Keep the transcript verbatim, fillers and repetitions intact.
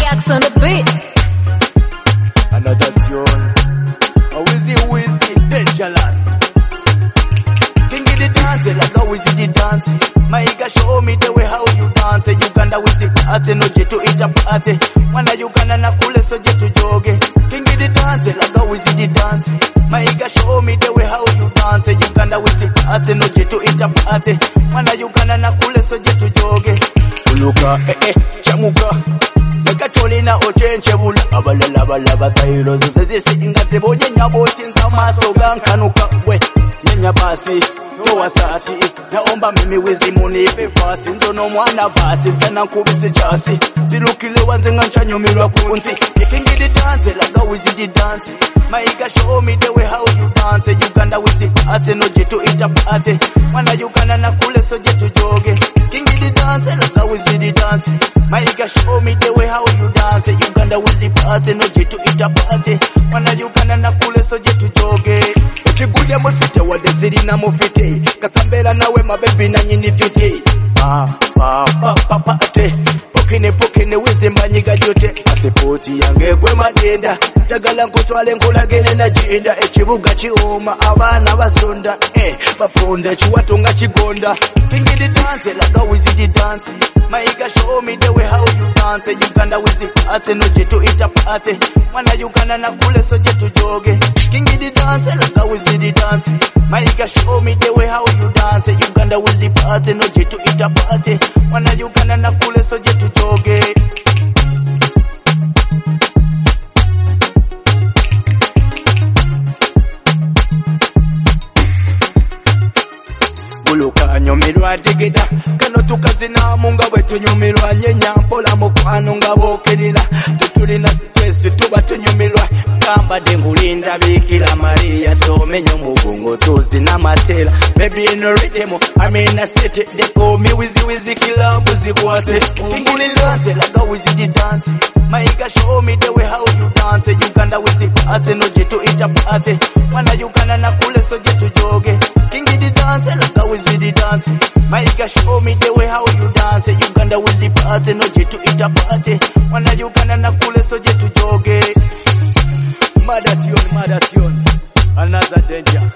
Ajax on the beat. Another tune. A Wizzy Wizzy, dangerous. King of the dance, like a Wizzy the dance. Maika show me the way how you dance. Uganda with the party, no jet to eat a party. Wana Uganda na kule so jet to joge. King of the dance, like a Wizzy the dance. Maika show me the way how you dance. Uganda with the party, no jet to eat a party. Wana Uganda na kule so jet to joge. Uluka, eh eh, chamuka. Meka cholina ochenche bula abalala balaba sayiro zosezisi ingaze boje nyaboti nsamaso gankanuka we nyanya basi to wasati naomba mimi wizi munipe fasi nzono mwana basi nsana nkubise jasi silukile wanze nganchanyomirwa kunzi ikingidi dance like a Wizzy dance Maika show me the way how you dance Uganda with the party no jetu ita party wana Uganda na kule so jetu joge kingidi dance like a Wizzy dance Maika show me the way how you dance Uganda with the party no jetu ita party wana Uganda na kule so jetu joge chigude musite wade ziri na mufite kasambela nawe mabebi na nyini beauty ah ah pa pa te pokine pokine wize manyiga jote asipoti yange gwe madenda dagala nkutwale nkulagene na jinda ekibuga kioma abana basonda eh bafunda chiwatonga kigonda kingidi dance like a Wizzy dance Maika show me the way how you dance Uganda with the party no jetu ita party wana Uganda na kule so jetu joge kingidi dance like a Wizzy dance Maika show me the way how you dance Uganda with the party no jetu ita party wana Uganda na kule so jetu joge Buluka nyomirwa digida kano tukazina munga wetu nyumirwa nyenya mpola mukwano nga bokerera tutulina twese tuba tunyumirwa kamba dengulinda bikira Maria tomenyo mugongo tuzina matela baby in rhythm I'm in a city they call me Wizzy Wizzy killer buzi kwate kinguli dance like a Wizzy dance Maika show me the way how you dance Uganda with the party no jetu ita party wana Uganda na kule so jetu joge kingidi dance like a Wizzy dance Maika show me the way how you dance Uganda with the party no jetu ita party wana Uganda na kule so jetu joge mother tune mother tune another danger